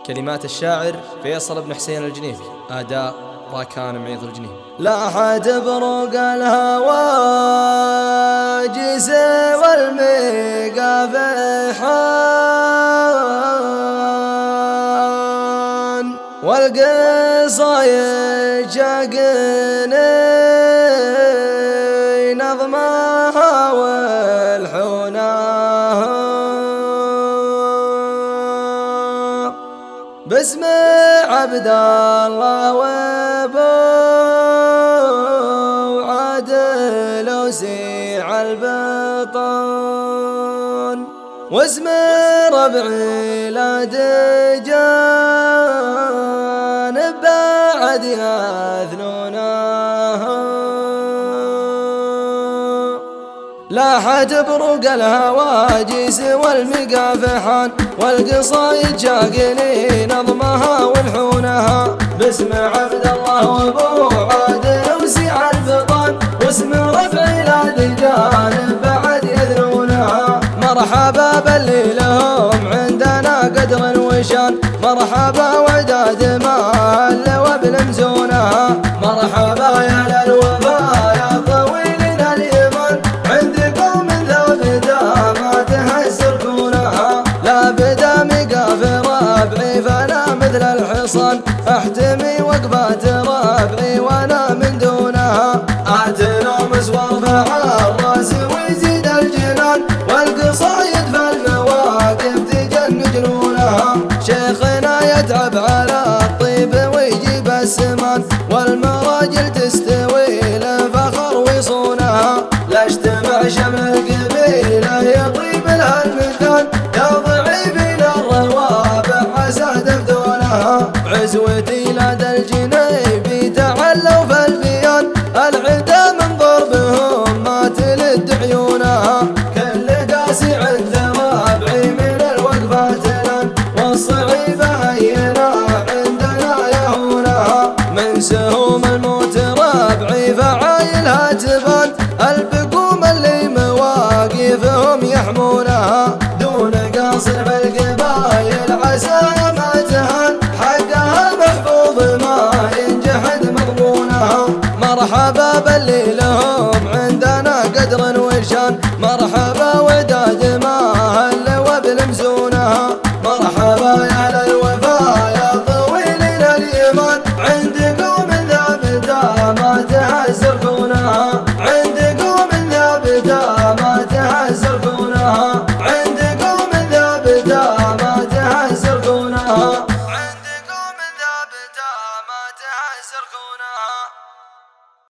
كلمات الشاعر فيصل بن حسين الجنيبي، أداء راكان معيض الجنيبي. لاحت بروق الهواجس والمقافحان والقصايد شاقني نظمها والحونها باسم عبد الله وابو عادل وسيع البطن واسم ربعي لا دجان بعد ياذنونها. لاحت بروق الهواجس والمقافحان والقصايد شاقني نظمها والحونها باسم عبد الله وابو عادل وسيع البطن واسم ربعي لا دجان بعد يذنونها. مرحبا باللي لهم عندنا قدر وشان، مرحبا وداد مال وبالمزونها. مرحبا يا للوفا يا طويل الايمان عندكم من ذا بدا ما تهزركونها. لا بدا مقاف ربعي فانا مثل الحصان احتمي وقفات ربعي وانا من دونها. اتنا مسور فعالراس ويزيد الجنان والقصايد فالمواقف تجن جنونها. شيخنا يتعب على الطيب ويجيب السمان والمراجل تستوي لفخر ويصونها. لا اجتمع شمل قبيله يطيب لها المكان يا ضعيفين الروابع عسى تفدونها. عزوتي لدى الجنيبي تعلوا في البيان العدا من ضربهم ما تلد عيونها. كل قاسي عند ربعي من الوقفات لن والصعيبة هينا عندنا يهونها. من سهوم الموت ربعي فعايلها تبان البقوم اللي مواقفهم يحمونها. دون قاصر في القبايل عسى ما تهان حقها محفوظ ما ينجحد مضمونها. مرحبا باللي لهم عندنا قدر وشان، مرحبا وداد مال وبالمزونها. مرحبا يا للوفا يا طويل الايمان عندكم من ذا بدا ما تهزركونها. عندكم من ذا بدا ما تهزركونها. عندكم من ذا بدا ما تهزركونها. عندكم من ذا بدا ما تهزركونها.